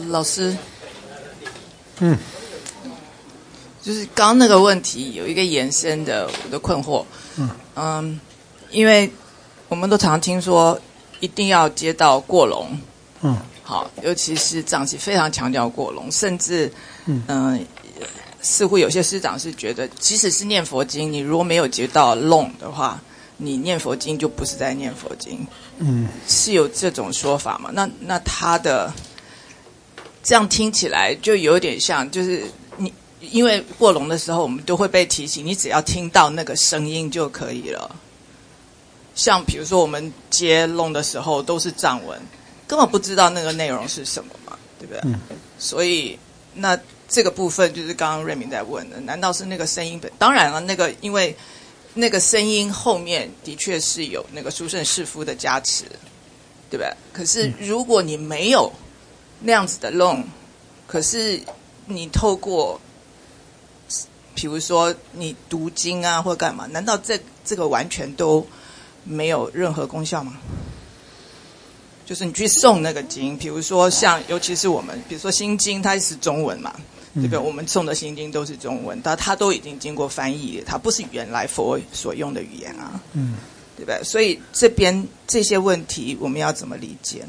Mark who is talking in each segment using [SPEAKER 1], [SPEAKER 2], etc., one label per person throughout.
[SPEAKER 1] 老师，就是刚刚那个问题有一个延伸的我的困惑，因为我们都常听说一定要接到过笼，好，尤其是藏系非常强调过笼，甚至似乎有些师长是觉得，即使是念佛经，你如果没有接到弄的话，你念佛经就不是在念佛经，是有这种说法吗？那他的这样听起来就有点像，就是你因为过笼的时候，我们都会被提醒，你只要听到那个声音就可以了。像比如说我们接弄的时候都是藏文，根本不知道那个内容是什么嘛，对不对？所以那这个部分就是刚刚瑞明在问的，难道是那个声音本？当然了，那个因为那个声音后面的确是有那个殊胜世夫的加持，对不对？可是如果你没有那样子的弄，可是你透过比如说你读经啊或干嘛，难道这个完全都没有任何功效吗？就是你去诵那个经，比如说像尤其是我们比如说心经，它是中文嘛，对不对？我们诵的心经都是中文，但它都已经经过翻译，它不是原来佛所用的语言啊，对不对？所以这边这些问题我们要怎么理解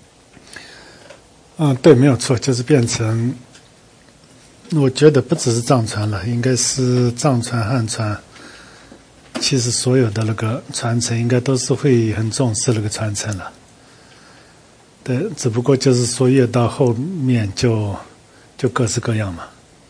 [SPEAKER 1] 呢？
[SPEAKER 2] 对，没有错，就是变成我觉得不只是藏传了，应该是藏传汉传，其实所有的那个传承应该都是会很重视那个传承了。对，只不过就是说越到后面就各式各样嘛。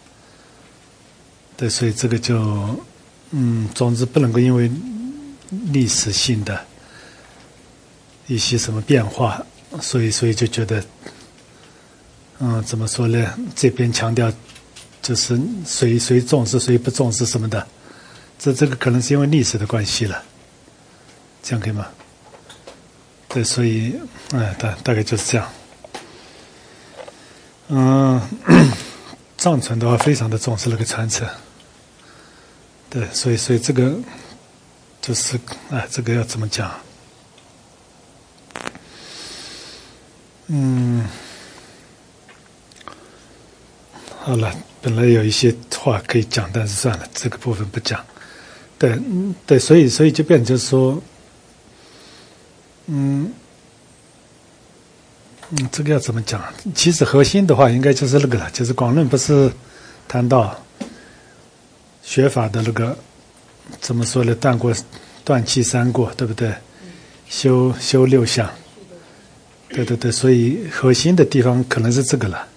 [SPEAKER 2] 对，所以这个就总之不能够因为历史性的一些什么变化，所以就觉得怎么说呢？这边强调就是谁重视谁不重视什么的，这个可能是因为历史的关系了，这样可以吗？对，所以大概就是这样。藏传的话非常的重视那个传承，对，所以这个就是这个要怎么讲？好了，本来有一些话可以讲，但是算了，这个部分不讲。对，所以就变成就是说，这个要怎么讲？其实核心的话，应该就是那个了，就是广论不是谈到学法的那个怎么说呢？断气三过，对不对？修六相，对，所以核心的地方可能是这个了。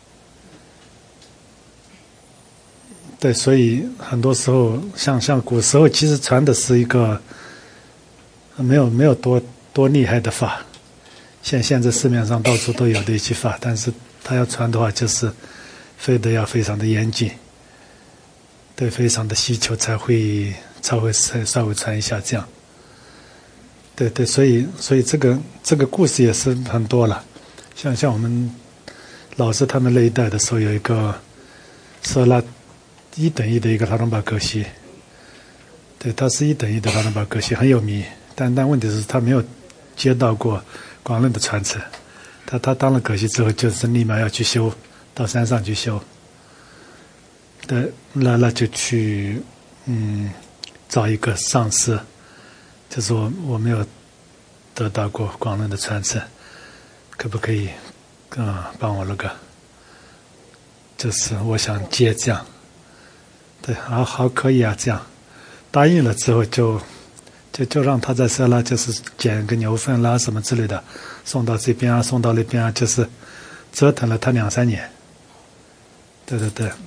[SPEAKER 2] 对，所以很多时候像古时候，其实传的是一个没有多厉害的法。现在市面上到处都有的一些法，但是他要传的话，就是非得要非常的严谨，对，非常的稀求才会稍微传一下这样。对，所以这个故事也是很多了，像我们老师他们那一代的时候，有一个色拉1等1的一个拉东巴格西，对，他是1等1的拉东巴格西，很有名，但问题是他没有接到过广论的传承，他当了格西之后，就是立马要去修，到山上去修。对，那就去找一个上师，就说我没有得到过广论的传承，可不可以帮我那个，就是我想接这样。对，好可以啊，这样答应了之后就让他在色拉就是捡个牛粪啦什么之类的送到这边啊，送到那边啊，就是折腾了他2-3年。对，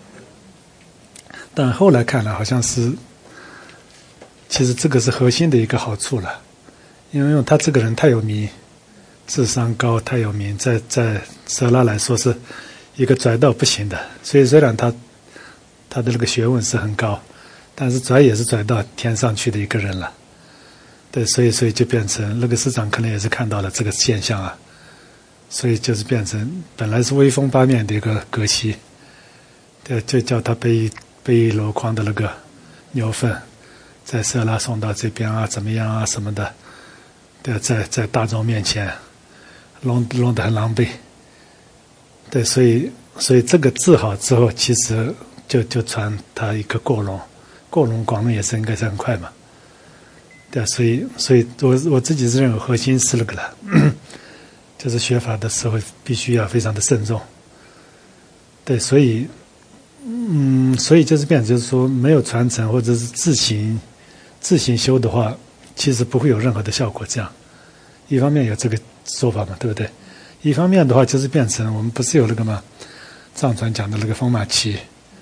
[SPEAKER 2] 但后来看来好像是其实这个是核心的一个好处了，因为他这个人太有名，智商高，太有名，在色拉来说是一个拽到不行的，所以虽然他的那个学问是很高，但是拽也是拽到天上去的一个人了。对，所以就变成那个师长可能也是看到了这个现象啊，所以就是变成本来是威风八面的一个格西，对，就叫他背一箩筐的那个牛粪，在色拉送到这边啊，怎么样啊什么的，对，在大众面前弄得很狼狈， 对，所以这个治好之后，其实就传他一个过龙，过龙广龙也是应该是很快嘛。对，所以我自己是认为核心是那个了，就是学法的时候必须要非常的慎重。对，所以就是变成就是说没有传承或者是自行修的话，其实不会有任何的效果。这样，一方面有这个说法嘛，对不对？一方面的话就是变成我们不是有那个吗？藏传讲的那个风马旗，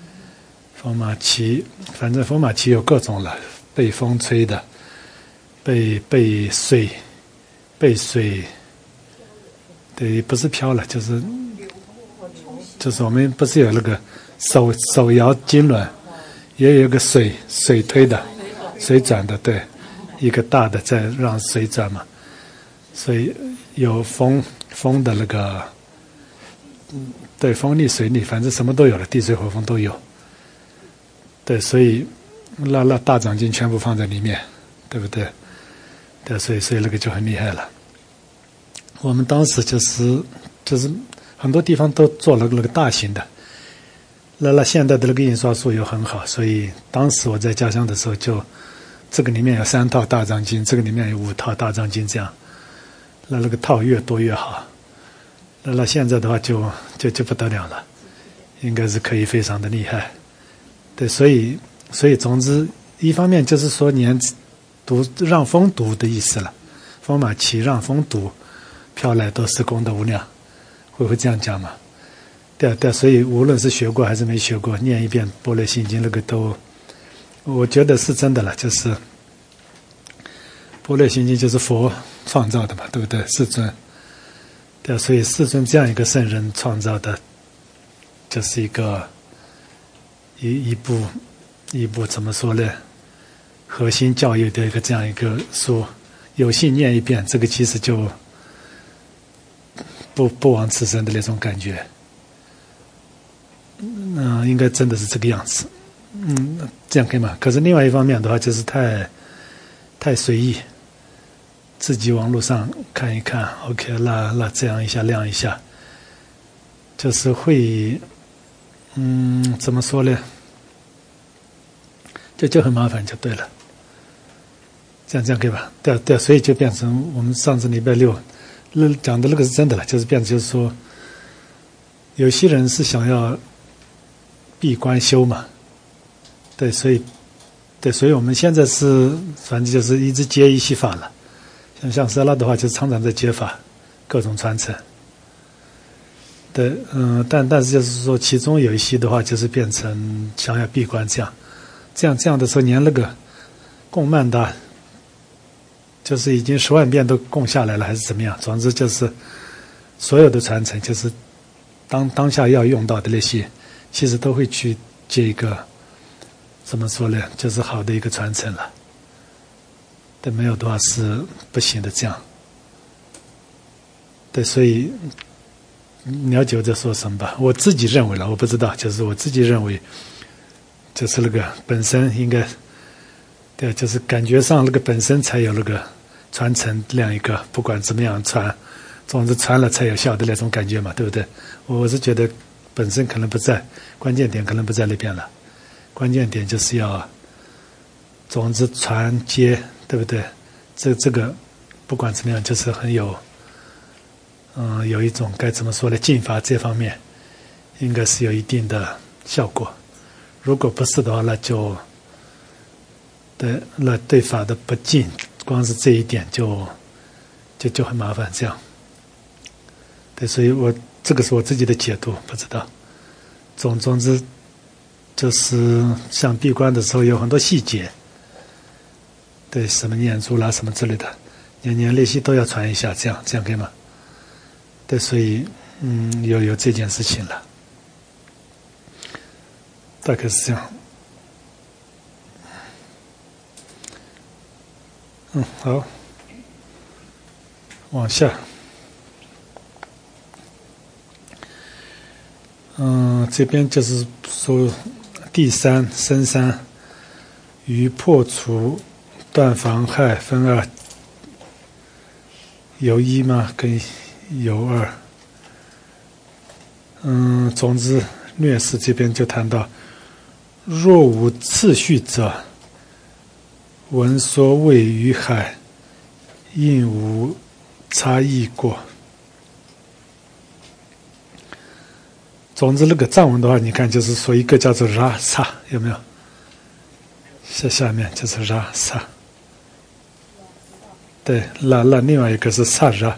[SPEAKER 2] 反正风马旗有各种了，被风吹的，被水，对，不是飘了，就是我们不是有那个手摇金轮，也有一个水推的，水转的，对，一个大的在让水转嘛，所以有风的那个，对，风力水力，反正什么都有了，地水火风都有。对，所以那大掌经全部放在里面，对不对？对，所以那个就很厉害了。我们当时就是很多地方都做了那个大型的，那现在的那个印刷术又很好，所以当时我在家乡的时候就这个里面有3套大藏经，这个里面有5套大藏经，这样，那个套越多越好。那现在的话就不得了了，应该是可以非常的厉害。对，所以总之一方面就是说让风读的意思了，风马旗让风读，飘来都是功德无量，会这样讲吗？对，所以无论是学过还是没学过，念一遍《般若心经》那个都，我觉得是真的了。就是《般若心经》就是佛创造的嘛，对不对？世尊，对，所以世尊这样一个圣人创造的，就是一部怎么说呢？核心教育的这样一个书，有幸念一遍，这个其实就不枉此生的那种感觉。应该真的是这个样子。这样可以吗？可是另外一方面的话，就是太随意，自己网络上看一看 ，OK， 那这样一下亮一下，就是会，怎么说呢？就很麻烦，就对了。这样可以吧？对，所以就变成我们上次礼拜6讲的那个是真的了，就是变成就是说，有些人是想要闭关修嘛，对，所以我们现在是反正就是一直接一系法了。像色拉的话，就是常常在接法，各种传承。对，但是就是说，其中有一些的话，就是变成想要闭关这样的时候，连那个供曼达，就是已经10万遍都供下来了，还是怎么样？总之就是所有的传承，就是当下要用到的那些，其实都会去接一个，怎么说呢？就是好的一个传承了。对，没有的话是不行的。这样，对，所以了解我在说什么吧？我自己认为了，我不知道，就是我自己认为，就是那个本身应该，对，就是感觉上那个本身才有那个传承那样一个，不管怎么样传，总之传了才有效的那种感觉嘛，对不对？我是觉得本身可能不在，关键点可能不在那边了，关键点就是要，总之传接。对不对？这个不管怎么样，就是很有，有一种该怎么说呢？进法这方面应该是有一定的效果。如果不是的话，那就对法的不进，光是这一点就很麻烦。这样，对，所以这个是我自己的解读，不知道。总之，就是像闭关的时候有很多细节。对，什么念珠啦，什么之类的，年练习都要传一下，这样可以吗？对，所以有这件事情了，大概是这样。好，往下。这边就是说第3深山于破除断妨害分2，有1吗？跟有2。 总之略释这边就谈到，若无次序者，文说谓于海，应无差异过。总之那个藏文的话，你看就是说一个叫做拉萨，有没有？下面就是拉萨，对，那另外一个是萨拉，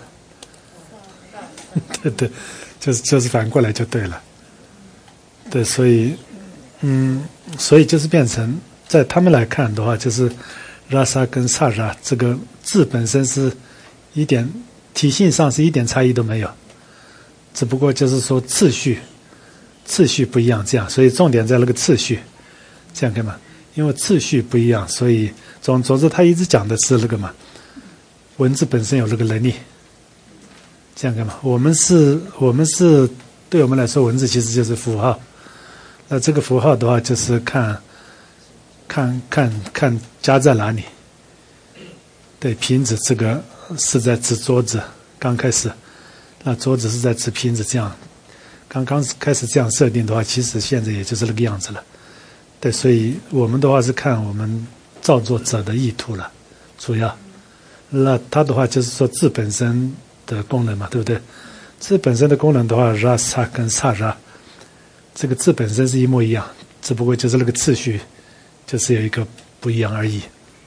[SPEAKER 2] 对，就是反过来就对了，对，所以就是变成在他们来看的话，就是拉萨跟萨拉这个字本身是一点体性上是一点差异都没有，只不过就是说次序不一样，这样，所以重点在那个次序，这样可以吗？因为次序不一样，所以总之他一直讲的是那个嘛，文字本身有那个能力，这样可以吗？我们是对我们来说，文字其实就是符号，那这个符号的话，就是看加在哪里。对，瓶子这个是在指桌子，刚开始，那桌子是在指瓶子，这样。刚刚开始这样设定的话，其实现在也就是那个样子了。对，所以我们的话是看我们造作者的意图了，主要。那它的话就是说字本身的功能嘛，对不对？字本身的功能的话，拉萨跟萨拉，这个字本身是一模一样，只不过就是那个次序就是有一个不一样而已。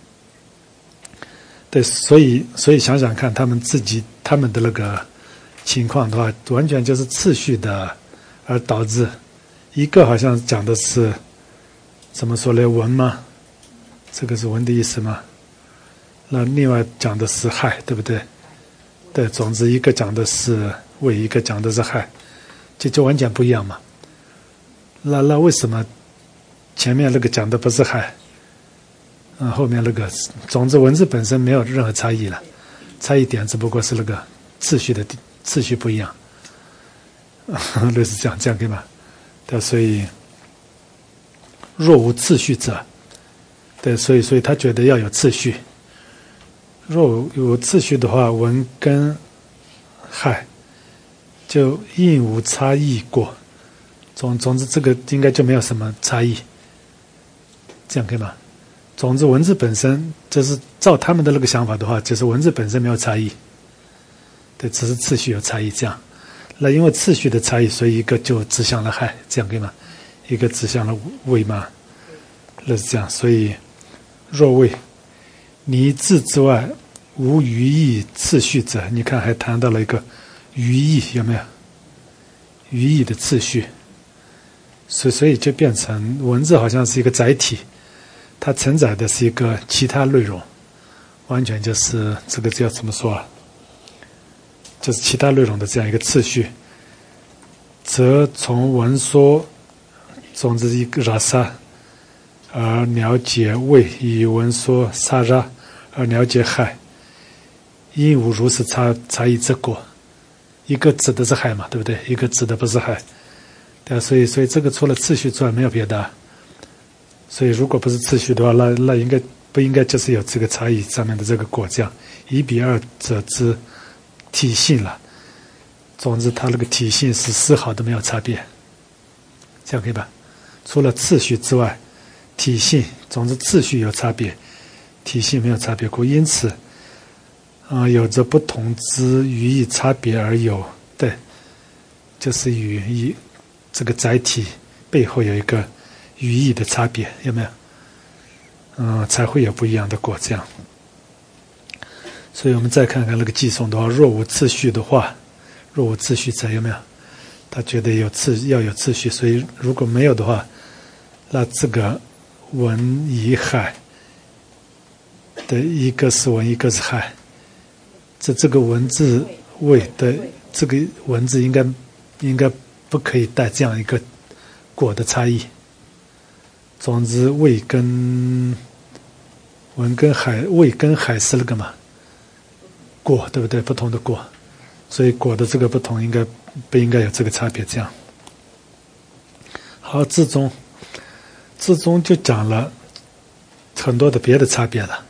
[SPEAKER 2] 对，所以想想看，他们的那个情况的话，完全就是次序的，而导致一个好像讲的是怎么说呢？文吗？这个是文的意思吗？那另外讲的是害，对不对？对，总之一个讲的是为，一个讲的是害，就完全不一样嘛。那为什么前面那个讲的不是害？后面那个，总之文字本身没有任何差异了，差异点只不过是那个次序不一样，类似这样可以吗？对，所以若无次序者，对，所以他觉得要有次序。若有次序的话，文跟害就应无差异过。总之这个应该就没有什么差异，这样可以吗？总之文字本身就是照他们的那个想法的话，就是文字本身没有差异，对，只是次序有差异这样。那因为次序的差异，所以一个就指向了害，这样可以吗？一个指向了为嘛，那是这样。所以若谓拟字之外无余义次序者，你看还谈到了一个余义，有没有？余义的次序，所以就变成文字好像是一个载体，它承载的是一个其他内容，完全就是这个叫怎么说啊？就是其他内容的这样一个次序，则从文说，总之一个拉萨，而了解为，以文说萨拉而了解害，因无如是差异之果。一个指的是害嘛，对不对？一个指的不是害，对啊，所以这个除了次序之外没有别的。所以如果不是次序的话，那不应该就是有这个差异上面的这个果这样，一比二者之体性了。总之它那个体性是丝毫都没有差别，这样可以吧？除了次序之外，体性，总之次序有差别，体性没有差别过，因此有着不同之语义差别而有，对，就是与这个载体背后有一个语义的差别，有没有？才会有不一样的果这样。所以我们再看看那个寄送的话，若无次序的话，若无次序者，有没有？他觉得要有次序，所以如果没有的话，那这个文以害的一个是文，一个是害，这个文字位的这个文字应该不可以带这样一个果的差异。总之位跟文跟海，位跟海是那个嘛果，对不对？不同的果，所以果的这个不同不应该有这个差别这样。好，字中就讲了很多的别的差别了。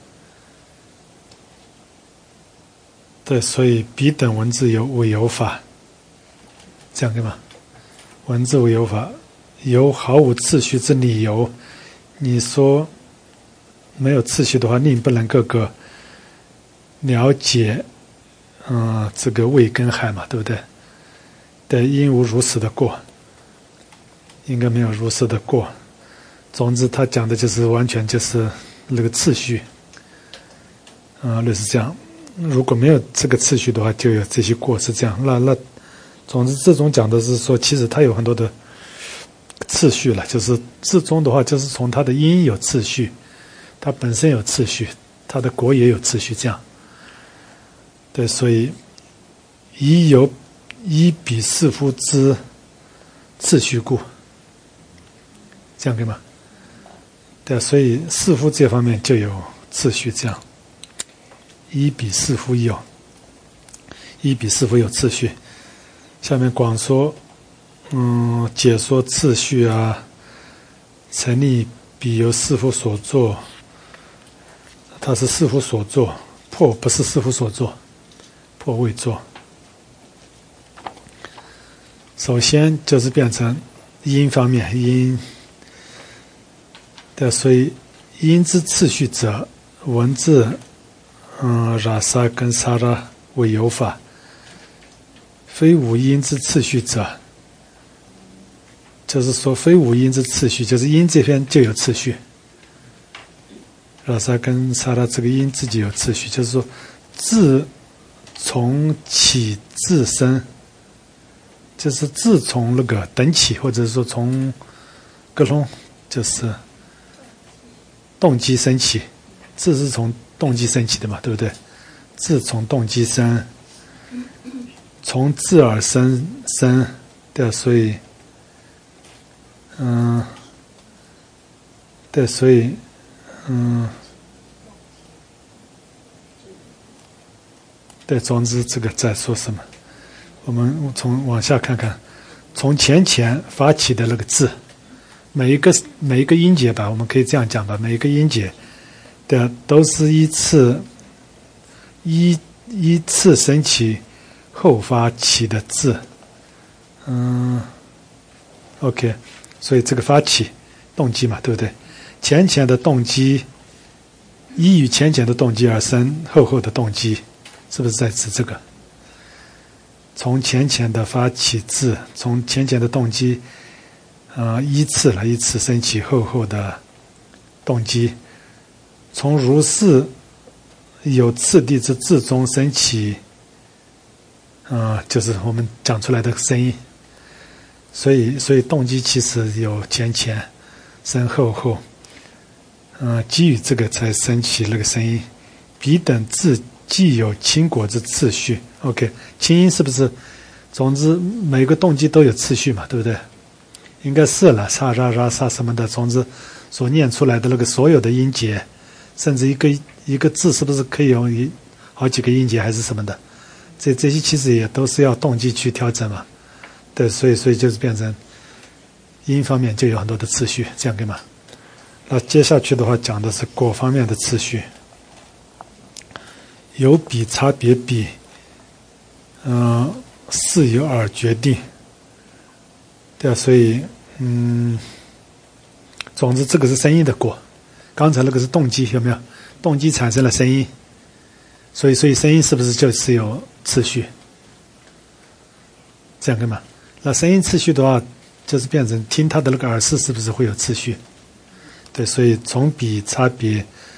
[SPEAKER 2] 对，所以彼等文字为有法，这样对吗？ 文字无有法，有毫无次序之理由。你说没有次序的话，宁不能个个了解这个味跟海嘛，对不对？对，因无如实的过，应该没有如实的过。总之他讲的就是完全就是那个次序类似这样。如果没有这个次序的话，就有这些过，是这样。那总之这种讲的是说，其实它有很多的次序了，就是至终的话，就是从它的因有次序，它本身有次序，它的果也有次序，这样。对，所以依彼是夫之次序故，这样可以吗？对，所以是夫这方面就有次序，这样。依彼是夫有，依彼是夫有次序。下面广说，解说次序啊，成立彼由是夫所作，它是是夫所作，破不是是夫所作，破未作。首先就是变成因方面，因的，所以因之次序者，文字拉萨跟萨拉为有法，非五因之次序者，就是说非五因之次序，就是因这边就有次序。拉萨跟萨拉这个因自己有次序，就是说自从起自生，就是自从那个等起，或者说从各种就是动机升起，自是从动机升起的嘛，对不对？自从动机生，从自而生，对，所以对，所以对，总之这个在说什么？我们往下看看，从前发起的那个字，每一个音节吧，我们可以这样讲吧，每一个音节的都是依次升起后发起的字。OK， 所以这个发起动机嘛，对不对？前的动机依于前的动机而生后的动机，是不是在指这个？从前的发起字，从前的动机依次升起后的动机，从如是有次第之字中升起就是我们讲出来的声音。所以动机其实有前升后，基于这个才升起那个声音。彼等字既有清果之次序 ，OK， 清音是不是？总之每个动机都有次序嘛，对不对？应该是了，萨拉拉萨什么的，总之所念出来的那个所有的音节，甚至一个字是不是可以有好几个音节还是什么的？这些其实也都是要动机去调整嘛。对，所以就是变成音方面就有很多的次序，这样对吗？那接下去的话讲的是果方面的次序，有比差别比，是由而决定。对啊，所以总之这个是声音的果，刚才那个是动机，有没有？动机产生了声音，所以声音是不是就是有次序？这样对吗？那声音次序的话，就是变成听它的那个耳识是不是会有次序？对，所以从比差别，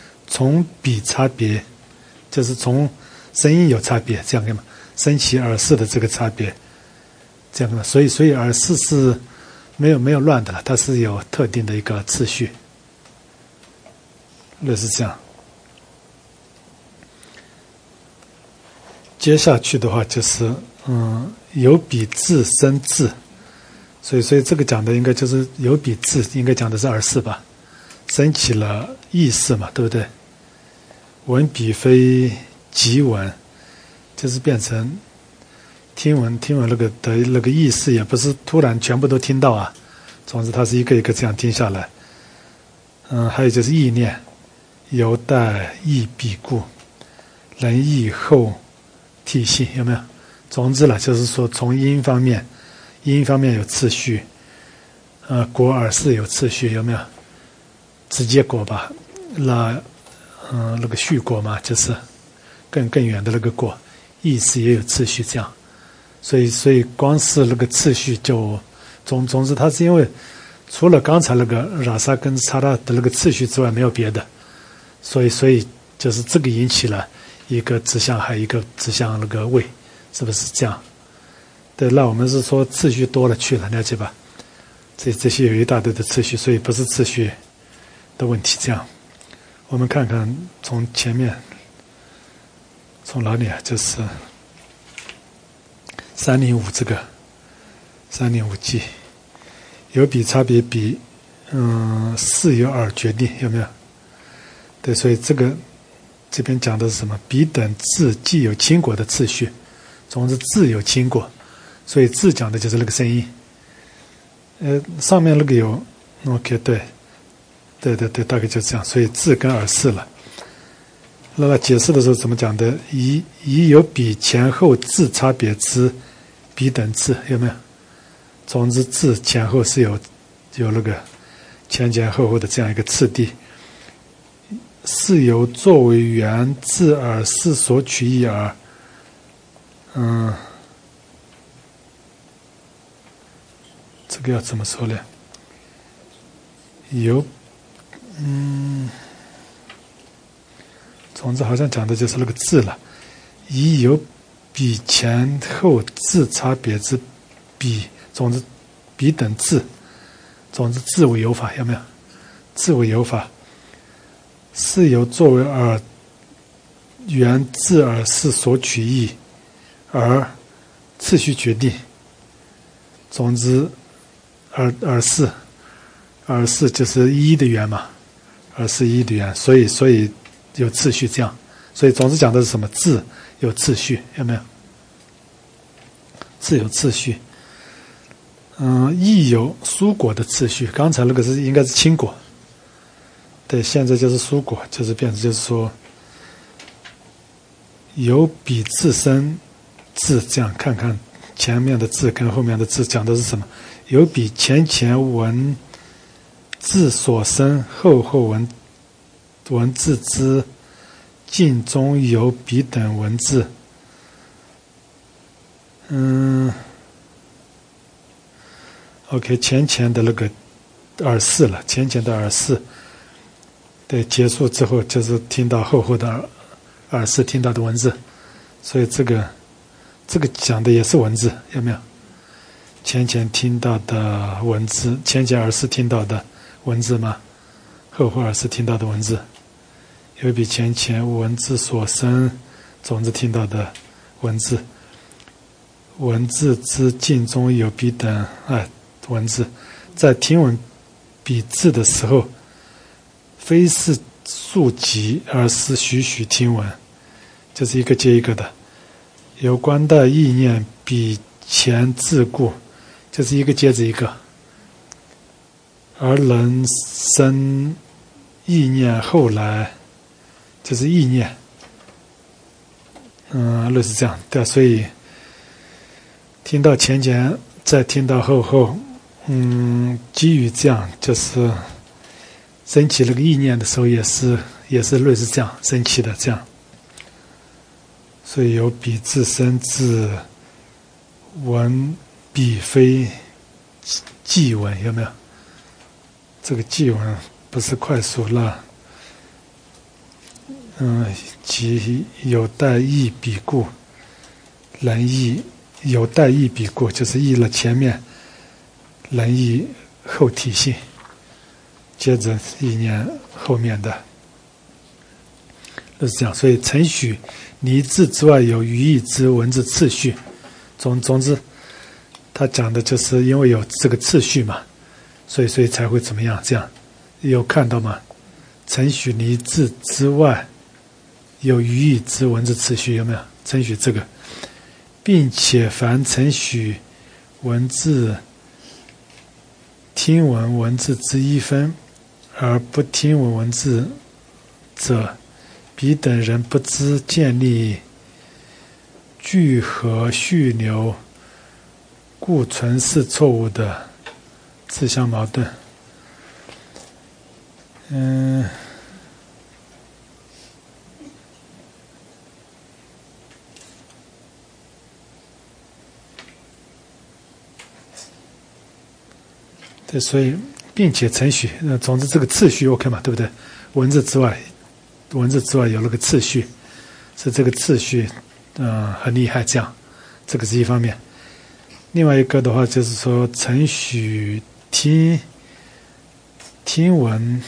[SPEAKER 2] 就是从声音有差别，这样对吗？升起耳识的这个差别，这样对吗？所以耳识是没有乱的了，它是有特定的一个次序，类似这样。接下去的话就是有比字生字，所以这个讲的应该就是有比字，应该讲的是耳识吧，升起了意识嘛，对不对？闻比非即闻，就是变成听闻那个的那个意识，也不是突然全部都听到啊，总之它是一个一个这样听下来。还有就是意念，犹待意必故，能意后替性，有没有？总之了，就是说从因方面， 音方面有次序，果耳识有次序，有没有？直接果吧，那个续果嘛，就是更远的那个果，意识也有次序，这样。所以光是那个次序就总之，它是因为除了刚才那个拉萨跟查拉的那个次序之外没有别的，所以就是这个引起了一个指向，还有一个指向那个位，是不是这样？对，那我们是说次序多了去了，了解吧？这些有一大堆的次序，所以不是次序的问题。这样，我们看看从前面，从哪里啊？就是305这个305G，有比差别比是由耳决定，有没有？对，所以这边讲的是什么？比等字既有清果的次序，总之字有清果，所以字讲的就是那个声音。上面那个有 OK， 对，大概就这样。所以字跟耳识了。那解释的时候怎么讲的？以有比前后字差别之比等字，有没有？总之字前后是有那个前后的这样一个次第，是由作为原字耳识所取义而这个要怎么说呢？总之好像讲的就是那个字了。以有比前后字差别之比，总之比等字，总之字为有法，有没有？字为有法，是由作为原字耳识所取义而次序决定。总之耳识就是一的原嘛，耳识一的原，所以有次序这样。所以总之讲的是什么？字有次序，有没有？字有次序。亦有蔬果的次序，刚才那个应该是青果，对，现在就是蔬果，就是变成就是说有比自身字，这样看看前面的字跟后面的字讲的是什么？有比前文字所生，后文字之近中有比等文字。OK， 前的那个耳识了，前的耳识，对，结束之后就是听到后的耳识听到的文字，所以这个讲的也是文字，有没有？前听到的文字，前耳识听到的文字吗？后耳识听到的文字，有比前文字所生，总之听到的文字，文字之近中有比等文字，在听闻比字的时候，非是速疾，而是徐听闻，就是一个接一个的。有关的意念比前自故，就是一个接着一个，而能生意念后来，就是意念。类似这样，对，所以听到前，再听到后。基于这样，就是升起那个意念的时候，也是类似这样升起的这样，所以有比自身自闻比非即闻，有没有？这个即闻不是快速了，即有待义比故，能义有待义比故，就是义了前面。能意后体性，接着意念后面的，就是这样。所以承许离字之外有语义之文字次序。总之，他讲的就是因为有这个次序嘛，所以才会怎么样？这样有看到吗？承许离字之外有语义之文字次序，有没有？承许这个，并且凡承许文字。听闻文字之一分，而不听闻文字者，彼等人不知建立聚合续流故存是错误的自相矛盾。对，所以并且程序，总之这个次序 OK 嘛，对不对？文字之外有了个次序，是这个次序，很厉害，这样，这个是一方面。另外一个的话就是说，程序听闻，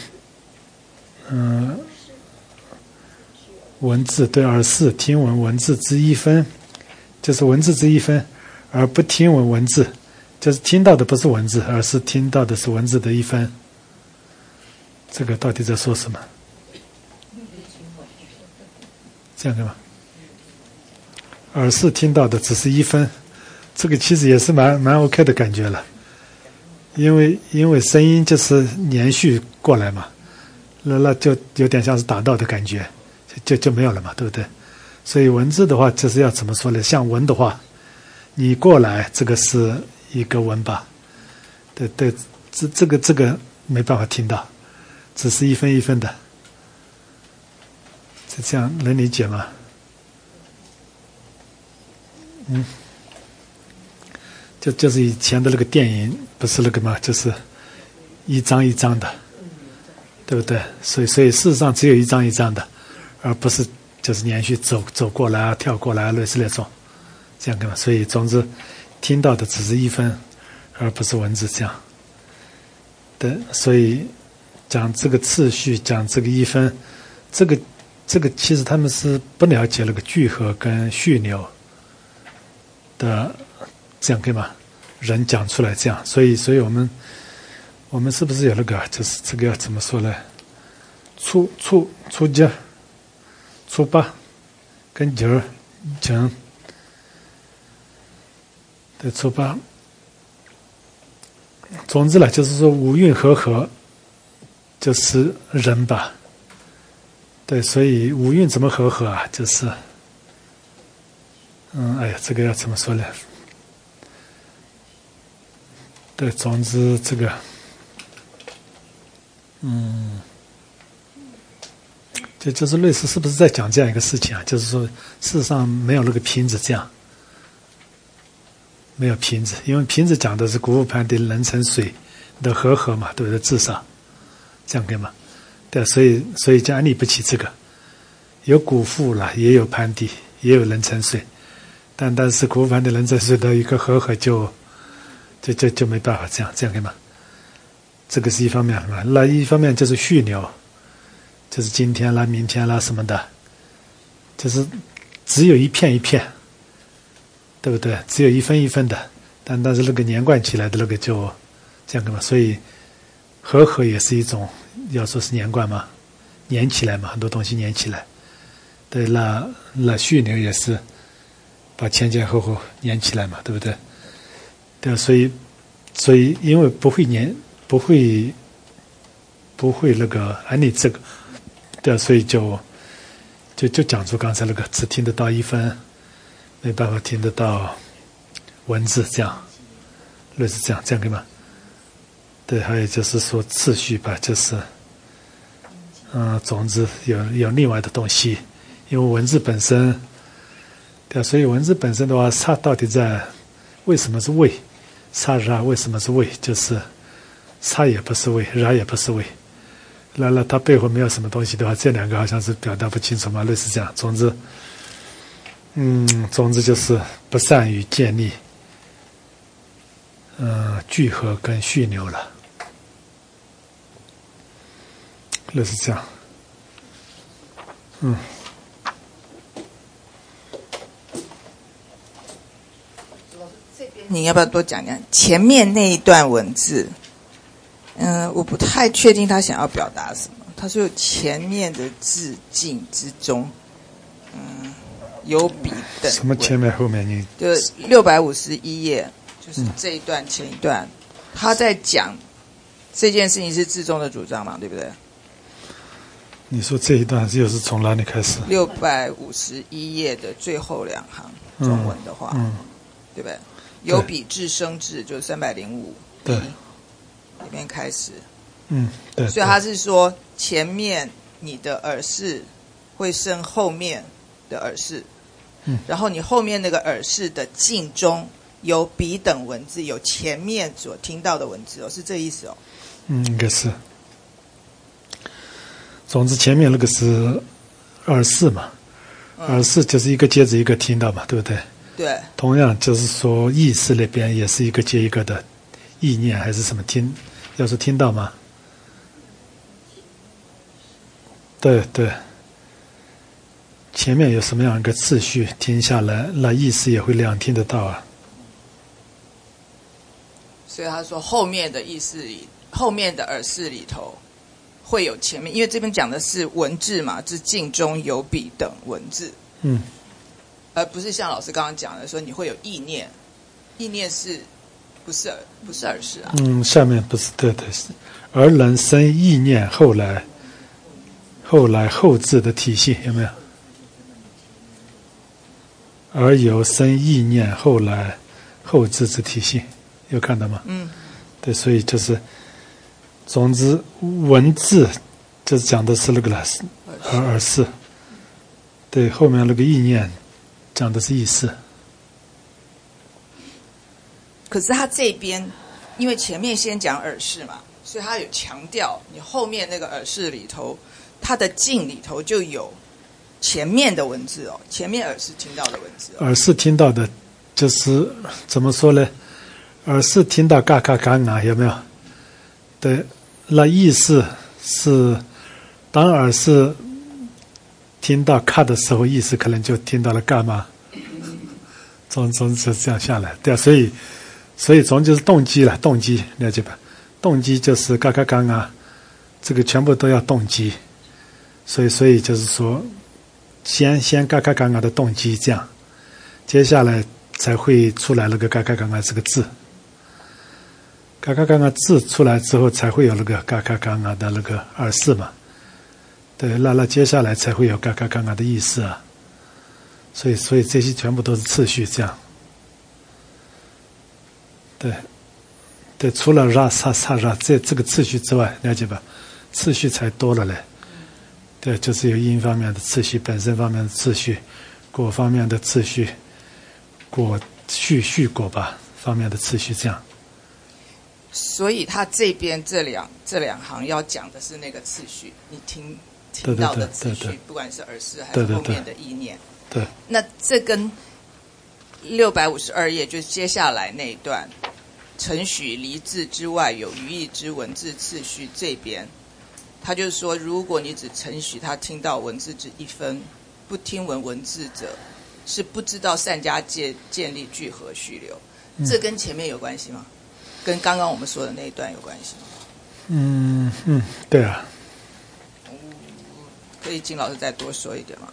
[SPEAKER 2] 文字对，而是听闻文字之一分，就是文字之一分，而不听闻文字。就是听到的不是文字，而是听到的是文字的一分。这个到底在说什么？这样对吗？耳是听到的只是一分，这个其实也是蛮 OK 的感觉了。因为声音就是连续过来嘛，那就有点像是打到的感觉，就没有了嘛，对不对？所以文字的话就是要怎么说呢？像文的话，你过来这个是一个文吧，对，这个没办法听到，只是一分一分的，是这样能理解吗？就是以前的那个电影，不是那个嘛，就是一张一张的，对不对？所以事实上只有一张一张的，而不是就是连续走过来啊、跳过来啊，类似那种，这样的嘛。所以总之听到的只是一分，而不是文字这样。对，所以讲这个次序，讲这个一分，这个其实他们是不了解那个聚合跟序流的，这样可以吗？人讲出来这样，所以我们是不是有那个，就是这个要怎么说呢？初级、初八跟九讲的初八。总之呢，就是说五蕴和合就是人吧。对，所以五蕴怎么和合啊？就是哎呀，这个要怎么说呢？对，总之这个就是类似，是不是在讲这样一个事情啊？就是说事实上没有那个瓶子这样，没有瓶子，因为瓶子讲的是谷物盘地人成水的和合嘛，对不对？至少这样可以吗？对，所以就安立不起这个，有谷物了，也有盘地，也有人成水，但是谷物盘地人成水的一个和合就没办法这样可以吗？这个是一方面嘛，那一方面就是序流，就是今天啦、明天啦什么的，就是只有一片一片，对不对？只有一分一分的，但是那个连贯起来的那个就这样的嘛，所以和合也是一种，要说是连贯嘛，连起来嘛，很多东西连起来。对，那序流也是把前前后后连起来嘛，对不对？对，所以因为不会那个安利这个，对，所以就讲出刚才那个只听得到一分，没办法听得到文字，这样类似这样可以吗？对，还有就是说次序吧，就是总之有另外的东西，因为文字本身，对，所以文字本身的话，它到底在为什么是谓？差然为什么是谓？就是差也不是谓，然也不是谓。那它背后没有什么东西的话，这两个好像是表达不清楚嘛，类似这样。总之就是不善于建立聚合跟序流了，类似这样。
[SPEAKER 1] 你要不要多讲讲前面那一段文字？我不太确定他想要表达什么。他说前面的字境之中，有比等。
[SPEAKER 2] 什么前面后面？你
[SPEAKER 1] 就651页，就是这一段前一段，他在讲这件事情是至宗的主张嘛，对不对？
[SPEAKER 2] 你说这一段又是从哪里开始
[SPEAKER 1] ？651页的最后两行中文的话，对不对？ 由彼至生至，就是305
[SPEAKER 2] 对
[SPEAKER 1] 里面开始。
[SPEAKER 2] 对。
[SPEAKER 1] 所以他是说前面你的耳饰会生后面的耳饰，然后你后面那个耳饰的境中有彼等文字，有前面所听到的文字哦，是这意思哦。
[SPEAKER 2] 应该是。总之前面那个是耳饰嘛，耳饰就是一个接着一个听到嘛，对不对？
[SPEAKER 1] 对。
[SPEAKER 2] 同样就是说意识那边也是一个接一个的意念还是什么听，要是听到吗？对对。前面有什么样一个次序听下来，那意识也会两听得到啊。
[SPEAKER 1] 所以他说后面的意识里，后面的耳饰里头会有前面，因为这边讲的是文字嘛，是境中有彼等文字，而不是像老师刚刚讲的说你会有意念，意念是不是耳饰啊？
[SPEAKER 2] 下面不是对，而能生意念，后来后置的体系有没有？而有生意念，后来后置之体系，有看到吗？对，所以就是，总之文字就是讲的是那个了，耳饰。对，后面那个意念讲的是意识。
[SPEAKER 1] 可是他这边，因为前面先讲耳饰嘛，所以他有强调你后面那个耳饰里头，它的境里头就有前面的文字哦，前面耳饰听到的文字哦。
[SPEAKER 2] 耳饰听到的，就是怎么说呢？耳饰听到嘎嘎嘎啊，有没有？对，那意思是，当耳饰听到咔的时候，意思可能就听到了嘎嘛。总是这样下来，对啊，所以总就是动机了，动机了解吧？动机就是嘎嘎嘎啊，这个全部都要动机，所以就是说，先嘎嘎嘎啊的动机这样，接下来才会出来那个嘎嘎嘎啊这个字。嘎嘎嘎啊字出来之后，才会有那个嘎嘎嘎啊的那个耳饰嘛。对，那接下来才会有嘎嘎嘎啊的意思啊。所以这些全部都是次序这样。对，除了ra sa sa ra 这个次序之外，了解吧？次序才多了嘞。对，就是有音方面的次序，本身方面的次序，果方面的次序，果序果吧方面的次序这样。
[SPEAKER 1] 所以他这边这两行要讲的是那个次序，你听到的次序，不管是耳饰还是后面的意念。
[SPEAKER 2] 对。
[SPEAKER 1] 那这跟652页就是接下来那一段，承许离字之外有余义之文字次序这边，他就是说，如果你只承许他听到文字之一分，不听闻文字者，是不知道善加建立聚合序流。这跟前面有关系吗？跟刚刚我们说的那一段有关系吗？
[SPEAKER 2] 对啊。
[SPEAKER 1] 可以请老师再多说一点吗？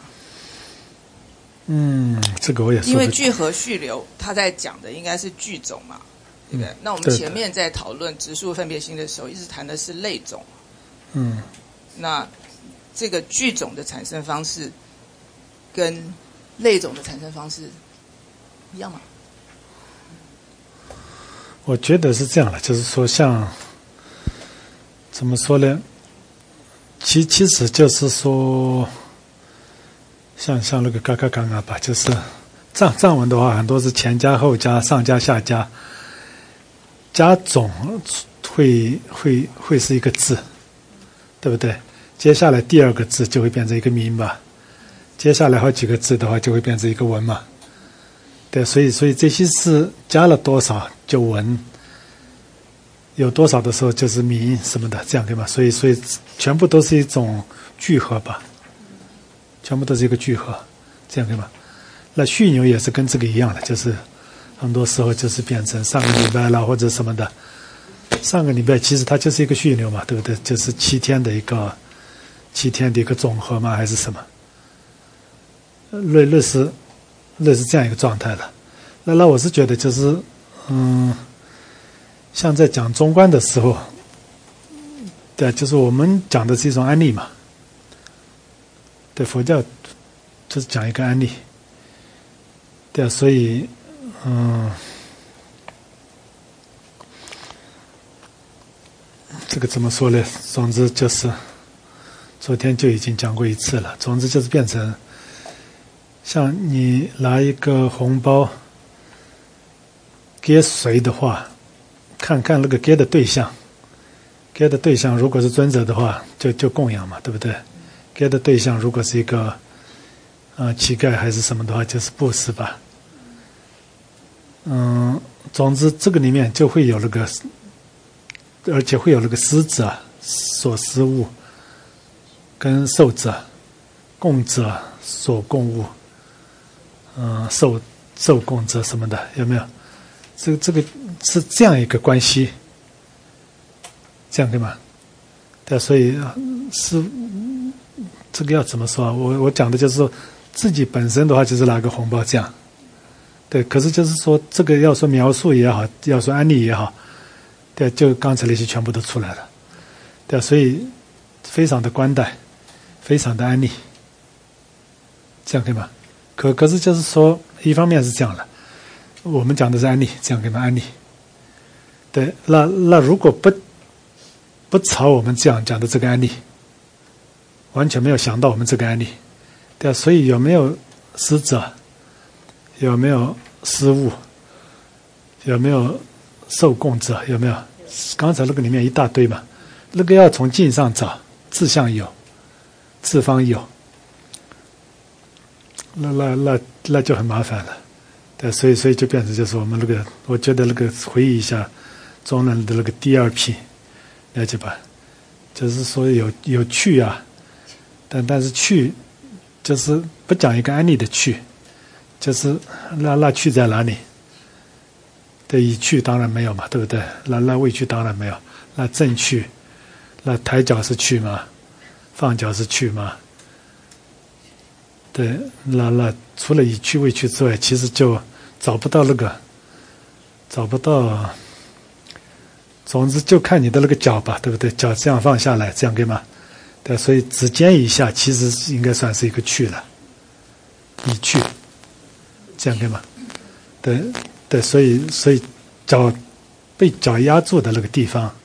[SPEAKER 2] 这个我也说。
[SPEAKER 1] 因为聚合序流，他在讲的应该是句种嘛，对不对？那我们前面在讨论直述分别心的时候，一直谈的是类种。那这个句种的产生方式跟类种的产生方式一样吗？
[SPEAKER 2] 我觉得是这样的，就是说像怎么说呢？其实就是说，像那个嘎嘎嘎啊吧，就是藏文的话，很多是前加后加、上加下加，加总会是一个字，对不对？接下来第二个字就会变成一个名吧，接下来好几个字的话就会变成一个文嘛。对，所以这些是加了多少就文，有多少的时候就是名什么的，这样对吗？所以全部都是一种聚合吧，全部都是一个聚合，这样对吗？那序牛也是跟这个一样的，就是很多时候就是变成上个礼拜啦或者什么的，上个礼拜其实它就是一个序牛嘛，对不对？就是7天的一个总和嘛，还是什么？类似这样一个状态了。那我是觉得就是像在讲中观的时候，对，就是我们讲的是一种案例嘛。对，佛教就是讲一个案例。对啊，所以这个怎么说呢？总之就是昨天就已经讲过一次了。总之就是变成像你拿一个红包给谁的话，看看那个给的对象，给的对象如果是尊者的话，就供养嘛，对不对？给的对象如果是一个乞丐还是什么的话，就是布施吧。总之这个里面就会有那个，而且会有那个施者所施物，跟受者、供者所供物，受供者什么的，有没有？这个是这样一个关系，这样对吗？对，所以是这个要怎么说啊？我讲的就是说，自己本身的话就是拿个红包这样。对，可是就是说，这个要说描述也好，要说案例也好，对，就刚才那些全部都出来了，对，所以非常的关待，非常的安利，这样可以吗？可是就是说，一方面是这样的，我们讲的是安利，这样可以吗？安利，对，那如果不朝我们这样讲的这个案例，完全没有想到我们这个案例，对，所以有没有施者？有没有施物？有没有受供者？有没有？刚才那个里面一大堆嘛，那个要从境上找，自相有，自方有，那就很麻烦了。对，所以就变成就是我们那个，我觉得那个回忆一下中人的那个第二批，了解吧？就是说有趣啊，但是趣就是不讲一个安利的趣。就是那去在哪里？对，以去当然没有嘛，对不对？那未去当然没有。那正去，那抬脚是去吗？放脚是去吗？对，那除了以去未去之外，其实就找不到那个，找不到。总之就看你的那个脚吧，对不对？脚这样放下来，这样可以吗？对，所以指尖以下其实应该算是一个去了，以去。这样对吗？对，所以被脚压住的那个地方，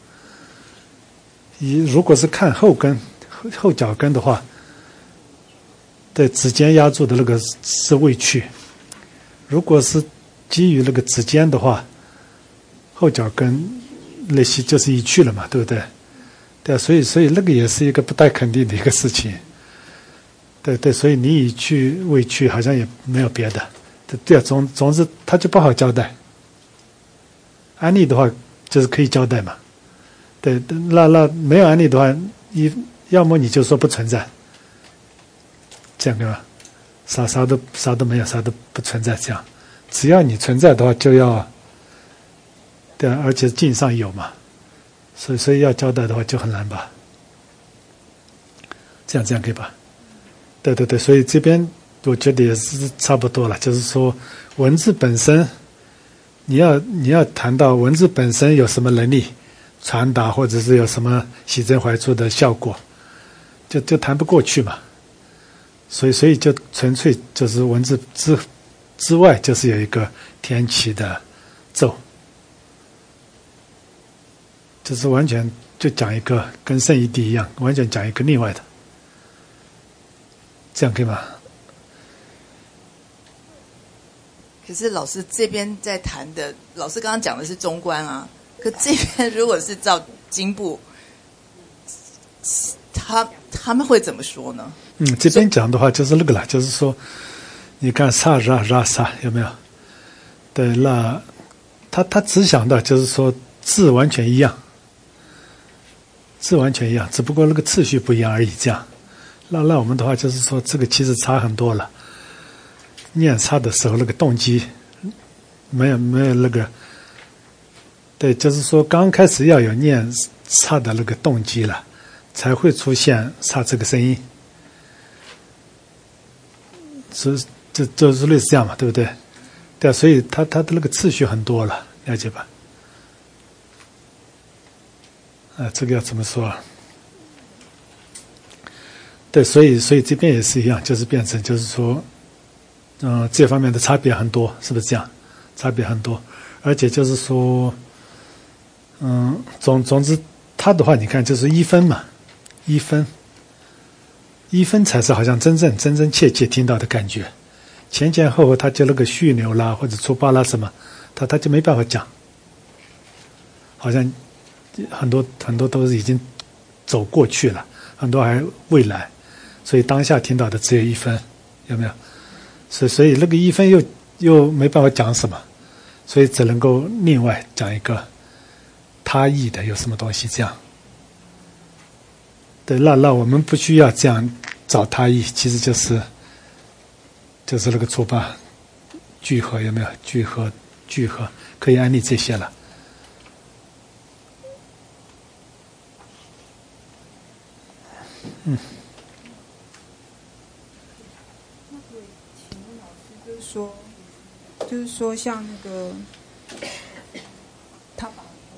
[SPEAKER 2] 如果是看后脚跟的话，对，指尖压住的那个是未去；如果是基于那个指尖的话，后脚跟那些就是已去了嘛，对不对？对，所以那个也是一个不太肯定的一个事情。对，所以你已去未去好像也没有别的。对啊，总之他就不好交代。安利的话就是可以交代嘛，对，那没有安利的话，要么你就说不存在，这样对吧？啥都没有，啥都不存在，这样，只要你存在的话，就要，对啊，而且境上有嘛，所以要交代的话就很难吧？这样可以吧？对，所以这边。我觉得也是差不多了，就是说，文字本身，你要谈到文字本身有什么能力传达，或者是有什么喜珍怀处的效果，就谈不过去嘛。所以就纯粹就是文字之外，就是有一个天启的咒，就是完全就讲一个跟圣义谛一样，完全讲一个另外的，这样可以吗？
[SPEAKER 1] 可是老师这边在谈的，老师刚刚讲的是中观啊，可这边如果是照经部，他们会怎么说呢？
[SPEAKER 2] 这边讲的话就是那个了，就是说，你看萨拉萨有没有？对，那他只想到就是说字完全一样，字完全一样，只不过那个次序不一样而已。这样，那我们的话就是说，这个其实差很多了。念差的时候，那个动机没有那个，对，就是说刚开始要有念差的那个动机了，才会出现差这个声音，就是类似这样嘛，对不对？对，所以他的那个次序很多了，了解吧？这个要怎么说啊？对，所以这边也是一样，就是变成就是说。这方面的差别很多，是不是这样？差别很多，而且就是说，总之他的话，你看就是一分嘛，一分才是好像真真切切听到的感觉，前前后后他就那个续流啦或者出巴啦什么，他就没办法讲，好像很多都是已经走过去了，很多还未来，所以当下听到的只有一分，有没有？所以那个一分又没办法讲什么，所以只能够另外讲一个他意的有什么东西这样。对，那我们不需要这样找他意，其实就是那个出巴聚合，有没有？聚合可以安利这些了。
[SPEAKER 3] 就是说像那个他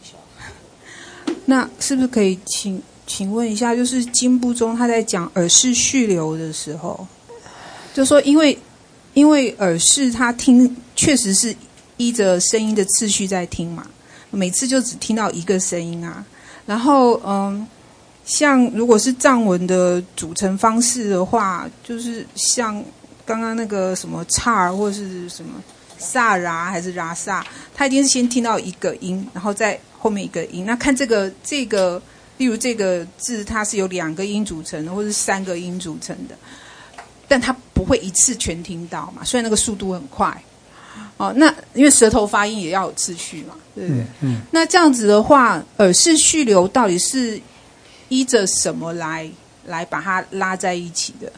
[SPEAKER 3] 那是不是可以请问一下，就是经部中他在讲耳识续流的时候，就说因为耳识他听确实是依着声音的次序在听嘛，每次就只听到一个声音啊，然后像如果是藏文的组成方式的话，就是像刚刚那个什么叉或者是什么萨拉还是拉萨，他一定是先听到一个音，然后再后面一个音。那看这个，例如这个字，它是由2个音组成的，或是3个音组成的，但它不会一次全听到嘛。虽然那个速度很快，哦，那因为舌头发音也要有次序嘛，对不对？那这样子的话，耳识续流到底是依着什么来把它拉在一起的？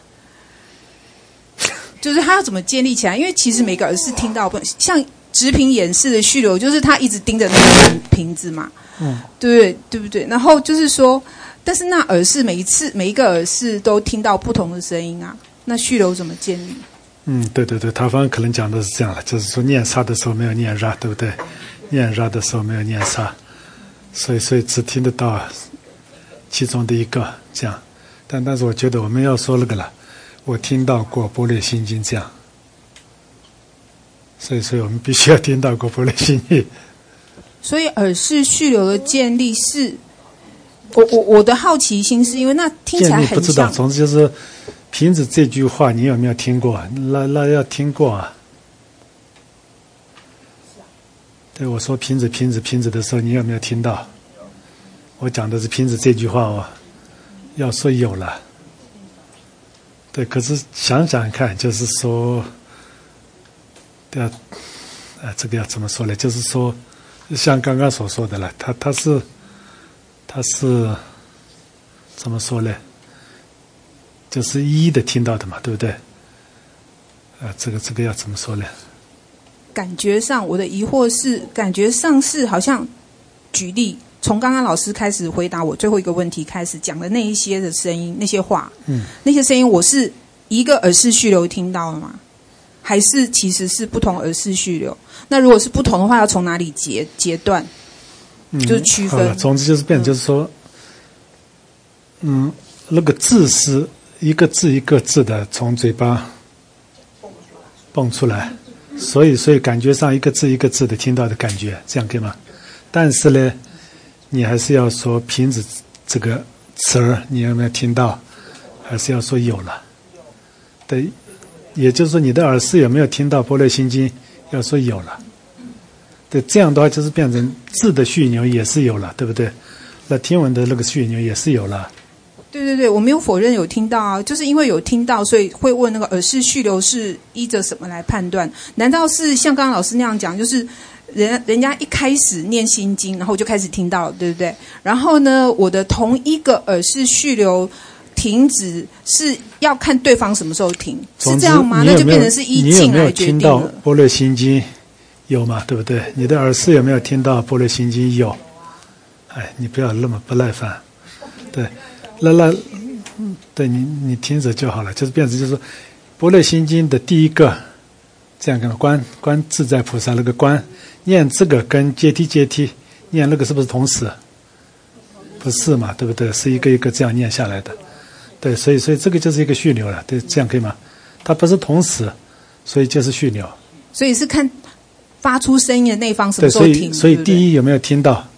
[SPEAKER 3] 就是它要怎么建立起来？因为其实每个耳识听到不像直屏眼式的续流，就是它一直盯着那个瓶子嘛，对不对？然后就是说，但是那耳识每一个耳识都听到不同的声音啊，那续流怎么建立？
[SPEAKER 2] 对，他方可能讲的是这样了，就是说念沙的时候没有念ra，对不对？念ra的时候没有念沙，所以只听得到其中的一个这样。但是我觉得我们要说那个了。我听到过《般若心经》这样，所以我们必须要听到过《般若心经》。
[SPEAKER 3] 所以耳识续流的建立是，我的好奇心是因为那听起来很像。
[SPEAKER 2] 不知道，总之就是瓶子这句话，你有没有听过？那要听过啊。对，我说瓶子的时候，你有没有听到？我讲的是瓶子这句话哦，要说有了。对，可是想想看，就是说，对啊，这个要怎么说呢？就是说，像刚刚所说的了，他是怎么说呢？就是一一的听到的嘛，对不对？这个要怎么说呢？
[SPEAKER 3] 感觉上，我的疑惑是，感觉上是好像举例。从刚刚老师开始回答我最后一个问题开始讲的那一些的声音，那些话，那些声音我是一个耳识续流听到了吗？还是其实是不同耳识续流？那如果是不同的话，要从哪里截断？就是区分。
[SPEAKER 2] 总之就是变成就是说，那个字是一个字一个字的从嘴巴蹦出来，所以感觉上一个字一个字的听到的感觉，这样可以吗？但是呢，你还是要说瓶子这个词儿，你有没有听到？还是要说有了。对，也就是说你的耳识有没有听到《般若心经》？要说有了。对，这样的话就是变成字的续流也是有了，对不对？那听闻的那个续流也是有了。
[SPEAKER 3] 对，我没有否认有听到啊，就是因为有听到，所以会问那个耳识续流是依着什么来判断？难道是像刚刚老师那样讲，就是人家一开始念心经，然后我就开始听到了，对不对？然后呢，我的同一个耳识续流停止是要看对方什么时候停，是这样吗？那就变成是依境来决定了。
[SPEAKER 2] 你有没有听到《般若心经》？有嘛，对不对？你的耳识有没有听到《般若心经》？有。你不要那么不耐烦。对，对你听着就好了，就是变成就是说，《般若心经》的第一个这样跟观自在菩萨那个观念这个跟阶梯念那个是不是同时？不是嘛，对不对？是一个一个这样念下来的。对，所以这个就是一个续流了，对，这样可以吗？它不是同时，所以就是续流。
[SPEAKER 3] 所以是看发出声音的那方什么时候停。
[SPEAKER 2] 所以第一有没有听到《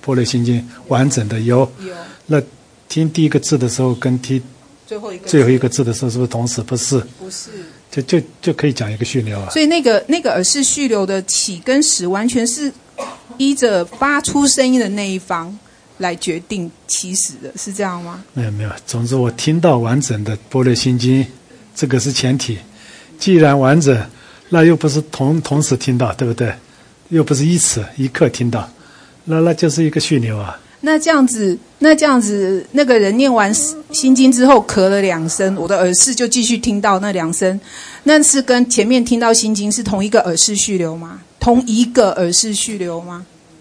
[SPEAKER 2] 般若心经完整的有。那听第一个字的时候跟听最后一个字的时候是不是同时？不是，
[SPEAKER 3] 不是，
[SPEAKER 2] 就可以讲一个续流啊。
[SPEAKER 3] 所以那个耳识续流的起跟始，完全是依着发出声音的那一方来决定起始的，是这样吗？
[SPEAKER 2] 没有，总之我听到完整的般若心经，这个是前提。既然完整，那又不是同时听到，对不对？又不是一次一刻听到，那就是一个续流啊。
[SPEAKER 3] 那这样子，那个人念完心经之后咳了2声，我的耳识就继续听到那2声，那是跟前面听到心经是同一个耳识续流吗？同一个耳识续流吗？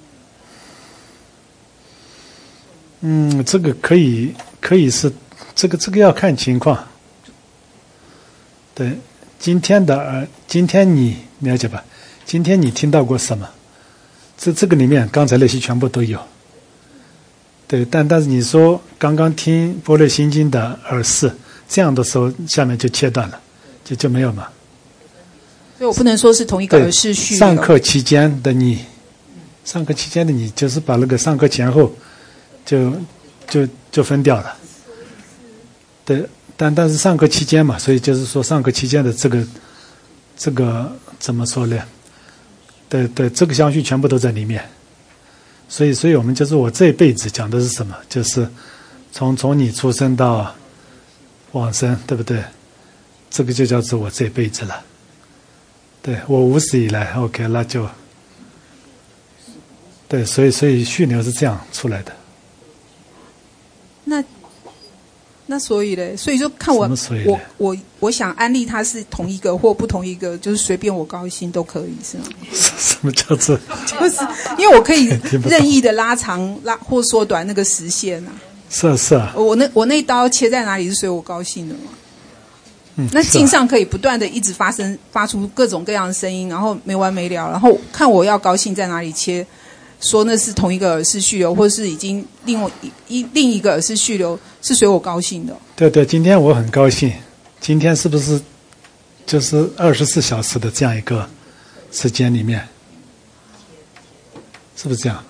[SPEAKER 2] 这个可以是这个要看情况。对，今天你了解吧？今天你听到过什么？这个里面刚才那些全部都有。对，但是你说刚刚听般若心经的耳识这样的时候，下面就切断了，就没有嘛。
[SPEAKER 3] 所以我不能说是同一个耳识续流。
[SPEAKER 2] 上课期间的你就是把那个上课前后就分掉了。对，但是上课期间嘛，所以就是说上课期间的这个怎么说呢？对，这个相续全部都在里面。所以我们就是我这一辈子讲的是什么？就是从你出生到往生，对不对？这个就叫做我这一辈子了。对，我无始以来 ，OK， 那就对，所以续流是这样出来的。
[SPEAKER 3] 那所以嘞，所以就看我想安利它是同一个或不同一个，就是随便我高兴都可以，是吗？
[SPEAKER 2] 什么叫做？
[SPEAKER 3] 就是因为我可以任意的拉长或缩短那个时限啊。
[SPEAKER 2] 是啊。
[SPEAKER 3] 我那刀切在哪里是随我高兴的嘛？那镜上可以不断的一直发出各种各样的声音，然后没完没了，然后看我要高兴在哪里切。说那是同一个耳识续流，或是已经另一个耳识续流是随我高兴的。
[SPEAKER 2] 对，今天我很高兴。今天是不是就是24小时的这样一个时间里面，是不是这样？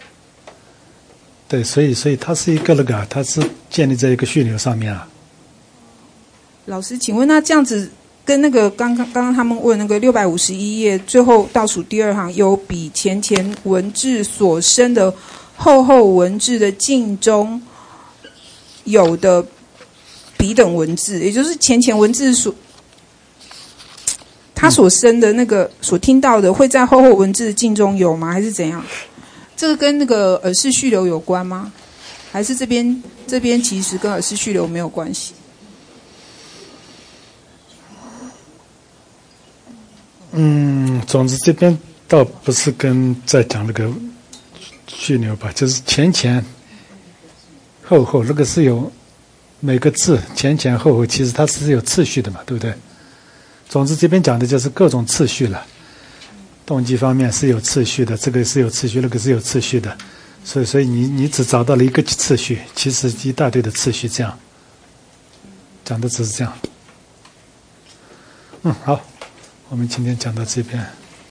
[SPEAKER 2] 对，所以它是一个它是建立在一个续流上面啊。
[SPEAKER 3] 老师，请问那这样子跟那个刚刚他们问那个651页最后倒数第2行，有比前文字所生的后文字的境中有的彼等文字，也就是前文字他所生的那个所听到的会在后文字的境中有吗？还是怎样？这个跟那个耳识续流有关吗？还是这边其实跟耳识续流没有关系？
[SPEAKER 2] 总之这边倒不是跟在讲那个续流吧，就是前后那个是有每个字前后，其实它是有次序的嘛，对不对？总之这边讲的就是各种次序了。动机方面是有次序的，这个是有次序，那个是有次序的，所以你只找到了一个次序，其实一大堆的次序，这样讲的只是这样。好。我们今天讲到这边。